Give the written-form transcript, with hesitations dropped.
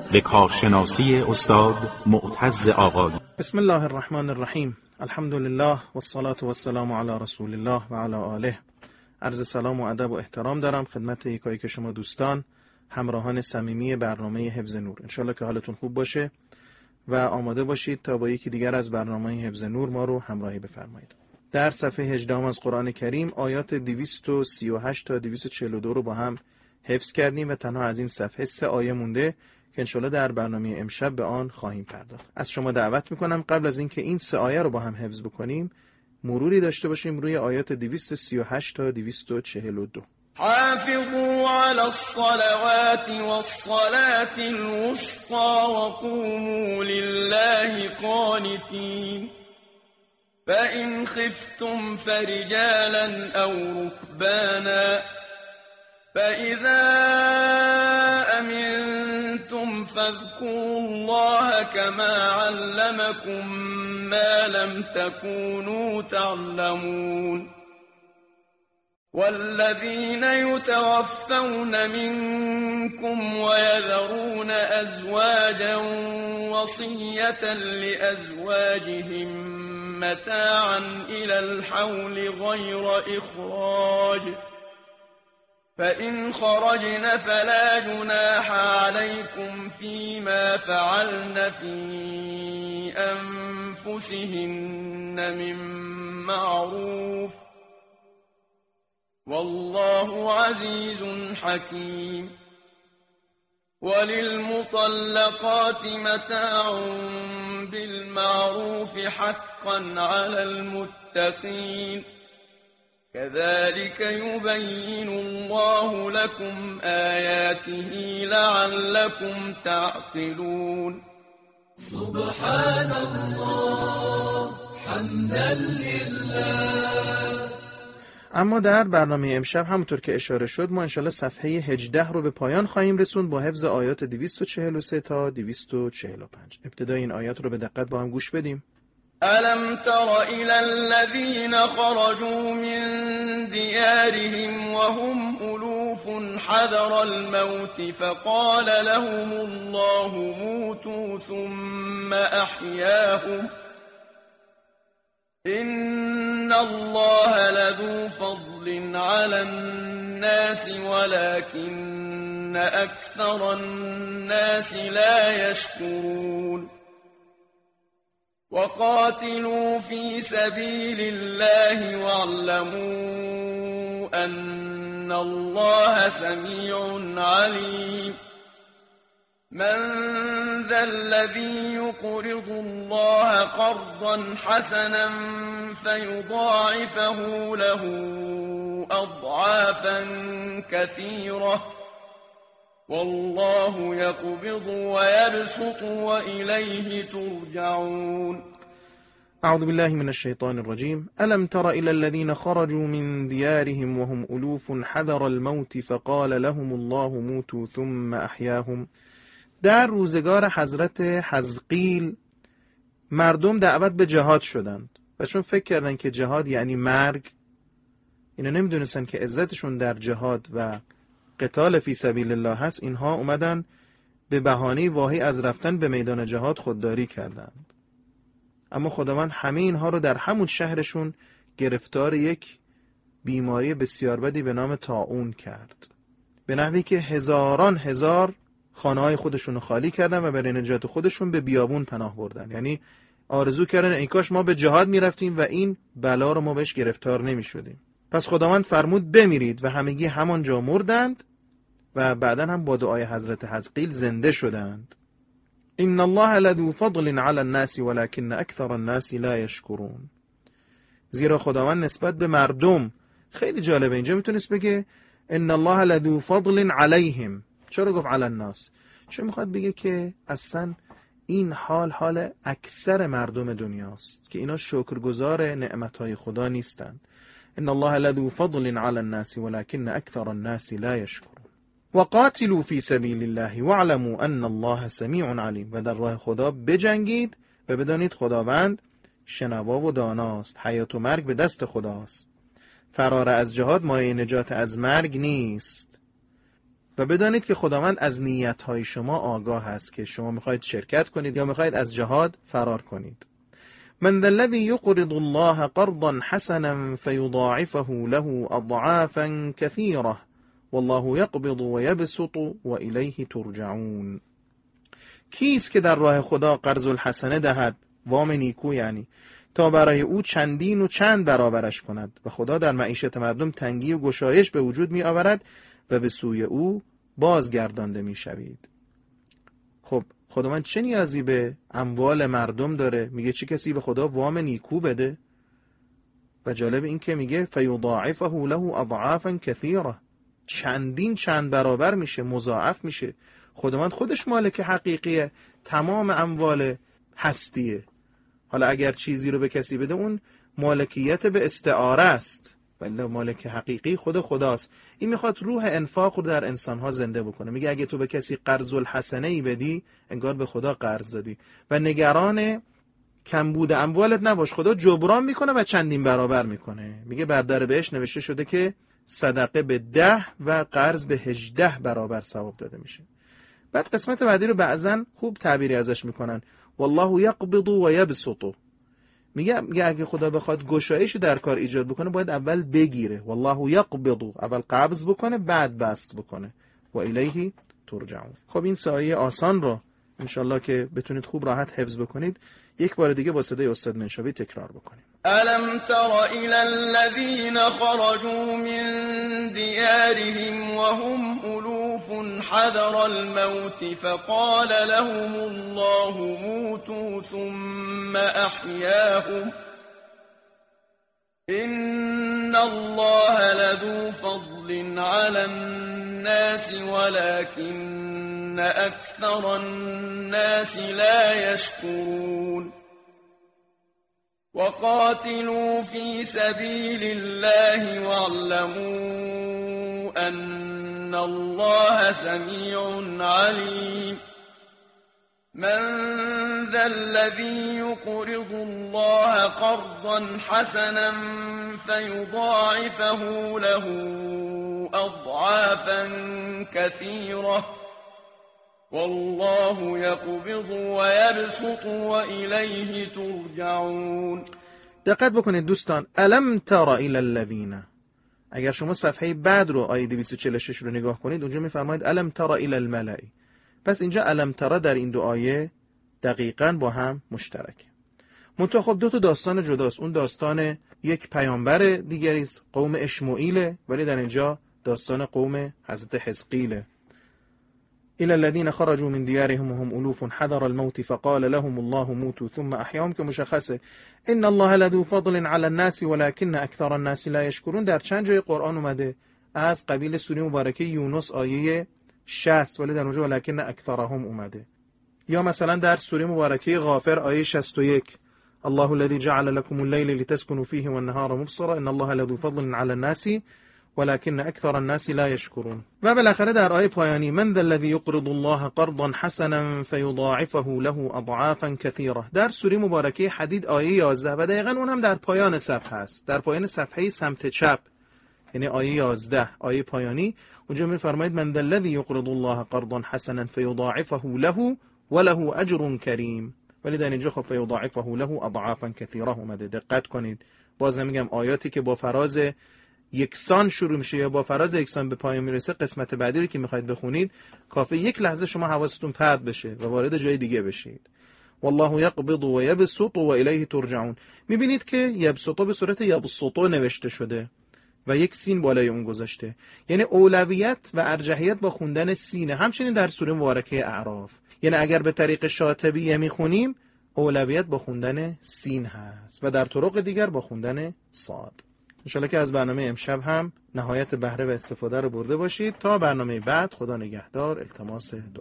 به کارشناسی استاد معتز آقایی. بسم الله الرحمن الرحیم. الحمد لله والصلاة والسلام علی رسول الله و علی آله. عرض سلام و ادب و احترام دارم خدمت یکایی که شما دوستان همراهان صمیمی برنامه حفظ نور. انشالله که حالتون خوب باشه و آماده باشید تا با یکی دیگر از برنامه حفظ نور ما رو همراهی بفرمایید. در صفحه 18 از قرآن کریم آیات 238 تا 242 رو با هم حفظ کردیم و تنها از این صفحه 3 آیه مونده که انشالله در برنامه امشب به آن خواهیم پرداخت. از شما دعوت میکنم قبل از اینکه این 3 آیه رو با هم حفظ بکنیم مروری داشته باشیم روی آیات 238 تا 242. حافظوا على الصلوات والصلاة الوسطى وقوموا لله قانتين فإن خفتم فرجالا أو ركبانا فإذا أمنتم فاذكروا الله كما علمكم ما لم تكونوا تعلمون والذين يتوفون منكم ويذرون أزواجا وصية لأزواجهم متاعا إلى الحول غير إخراج فإن خرجن فلا جناح عليكم فيما فعلن في أنفسهن من معروف والله عزيز حكيم وللمطلقات متاع بالمعروف حقا على المتقين كذلك يبين الله لكم آياته لعلكم تعقلون سبحان الله حمدا لله. اما در برنامه امشب همونطور که اشاره شد ما انشالله صفحه 18 رو به پایان خواهیم رسوند با حفظ آیات 243 تا 245. ابتدای این آیات رو به دقت با هم گوش بدیم. ألم تر إلى الذين خرجوا من ديارهم وهم ألوف حذر الموت فقال لهم الله موتوا ثم أحياهم إن الله لذو فضل على الناس ولكن أكثر الناس لا يشكرون وقاتلوا في سبيل الله واعلموا أن الله سميع عليم من ذا الذي يقرض الله قرضا حسنا فيضاعفه له أضعافا كثيرة والله يقبض ويبسط وإليه ترجعون. اعوذ بالله من الشیطان الرجیم. الم تر إلى الذين خرجوا من ديارهم وهم ألوف حذر الموت فقال لهم الله موتوا ثم أحياهم. در روزگار حضرت حزقیل مردم دعوت به جهاد شدند و چون فکر کردن که جهاد یعنی مرگ، اینا نمیدونستن که عزتشون در جهاد و قتال فی سبیل الله هست، اینها اومدن به بهانه واهی از رفتن به میدان جهاد خودداری کردند. اما خداوند همه اینها رو در همون شهرشون گرفتار یک بیماری بسیار بدی به نام طاعون کرد، به نحوی که هزاران هزار خانه‌های خودشون رو خالی کردن و برای نجات خودشون به بیابون پناه بردن. یعنی آرزو کردن ای کاش ما به جهاد میرفتیم و این بلا رو ما بهش گرفتار نمیشدیم. پس خداوند فرمود بمیرید و همگی همانجا مردند و بعدا هم با دعای حضرت حزقیل زنده شدند. ان الله لذو فضل علی الناس ولكن اکثر الناس لا یشکرون. زیرا خداوند نسبت به مردم خیلی جالبه، اینجا میتونست بگه ان الله لذو فضل علیهم. چرا گفت علی الناس؟ چون میخواد بگه که اصلا این حال اکثر مردم دنیاست که اینا شکرگزار نعمتهای خدا نیستن. ان الله لذو فضل علی الناس ولكن اکثر الناس لا یشکرون. وقاتلوا فی سبیل الله واعلموا ان الله سمیع علیم. و در راه خدا بجنگید و بدانید خداوند شنوا و داناست. حیات و مرگ به دست خداست. فرار از جهاد مایه نجات از مرگ نیست. و بدانید که خداوند از نیت‌های شما آگاه است که شما میخواید شرکت کنید یا میخواید از جهاد فرار کنید. من ذا الذی یقرض الله قرضا حسنا فیضاعفه له اضعافا کثیره والله یقبض و یبسط و الیه ترجعون. کیست که در راه خدا قرض الحسنه دهد، وام نیکو یعنی، تا برای او چندین و چند برابرش کند و خدا در معیشت مردم تنگی و گشایش به وجود می آورد و به سوی او بازگردانده می شوید. خب خداوند چه نیازی به اموال مردم داره؟ میگه چه کسی به خدا وام نیکو بده؟ و جالب این که میگه فیضاعفه له اضعافا کثیره، چندین چند برابر میشه، مضاعف میشه. خداوند خودش مالک حقیقیه، تمام اموال هستیه. حالا اگر چیزی رو به کسی بده اون مالکیت به استعاره است، ولی مالک حقیقی خود خداست. این میخواد روح انفاق رو در انسانها زنده بکنه. میگه اگه تو به کسی قرض الحسنه ای بدی انگار به خدا قرض دادی و نگران کمبود اموالت نباش، خدا جبران میکنه و چندین برابر میکنه. میگه بر در بهش نوشته شده که صدقه به 10 و قرض به 18 برابر ثواب داده میشه. بعد قسمت بعدی رو بعضن خوب تعبیری ازش میکنن، والله یقبض و یبسط. میگه اگه خدا بخواد گشایش در کار ایجاد بکنه باید اول بگیره، والله یقبض، اول قبض بکنه بعد بسط بکنه، و الیه ترجعون. خب این سایه آسان رو انشالله که بتونید خوب راحت حفظ بکنید یک بار دیگه با صدای استاد منشاوی تکرار بکنیم. ألم تر إلى الذين خرجوا من ديارهم وهم ألوف حذر الموت فقال لهم الله موتوا ثم أحياهم إن الله لذو فضل على الناس ولكن أكثر الناس لا يشكرون وقاتلوا في سبيل الله واعلموا أن الله سميع عليم من ذا الذي يقرض الله قرضا حسنا فيضاعفه له أضعافا كثيرة والله يقبض ويبسط وإليه ترجعون. دقت بکنید دوستان، الم تر الی الذین، اگر شما صفحه بعد رو آیه 246 رو نگاه کنید اونجا میفرماید الم تر الی الملأ. پس اینجا الم تر در این دو آیه دقیقاً با هم مشترک. منتها خب دو تا داستان جداست. اون داستان یک پیامبر دیگری است، قوم اشمعیل، ولی در اینجا داستان قوم حضرت حزقیل. إلى الذين خرجوا من ديارهم وهم ألوف حذر الموت فقال لهم الله موتوا ثم أحياهم، که مشخصه إن الله لذو فضل على الناس ولكن أكثر الناس لا يشكرون. در چند جای قرآن اومده از قبیل سوره مبارکه یونس آیه 60، ولی در اونجا ولكن أكثرهم اومده. یا مثلا در سوره مبارکه غافر آیه 61 الله الذي جعل لكم الليل لتسكنوا فيه والنهار مبصرا إن الله لذو فضل على الناس ولكن اکثر الناس لا یشکرون. و بالاخره در آیه پایانی من ذا الذی یقرض الله قرضا حسنا فیضاعفه له اضعافا کثیره، در سوره مبارکه حدید آیه 11 و دقیقاً اون هم در پایان صفحه است، در پایان صفحه سمت چپ، یعنی آیه 11 آیه پایانی. اونجا میفرماید من ذا الذی یقرض الله قرضا حسنا فیضاعفه له وله اجر کریم، ولی در اینجا خب فیضاعفه له اضعافا کثیره اومده. دقت کنید، باز میگم آیاتی که با فراز یکسان شروع میشه یا با فراز یکسان به پایان میرسه، قسمت بعدی رو که میخواید بخونید کافه یک لحظه شما حواستون پرت بشه و وارد جای دیگه بشید. والله یقبض و یبسط و الیه ترجعون. میبینید که یبسط به صورت یبسط نوشته شده و یک سین بالای اون گذاشته، یعنی اولویت و ارجحیت با خوندن سینه. همچنین در سوره مبارکه اعراف، یعنی اگر به طریق شاطبیه میخونیم اولویت با خوندن سین هست و در طرق دیگر با خوندن صاد. انشالله که از برنامه امشب هم نهایت بهره و استفاده رو برده باشید. تا برنامه بعد، خدا نگهدار. التماس دعا.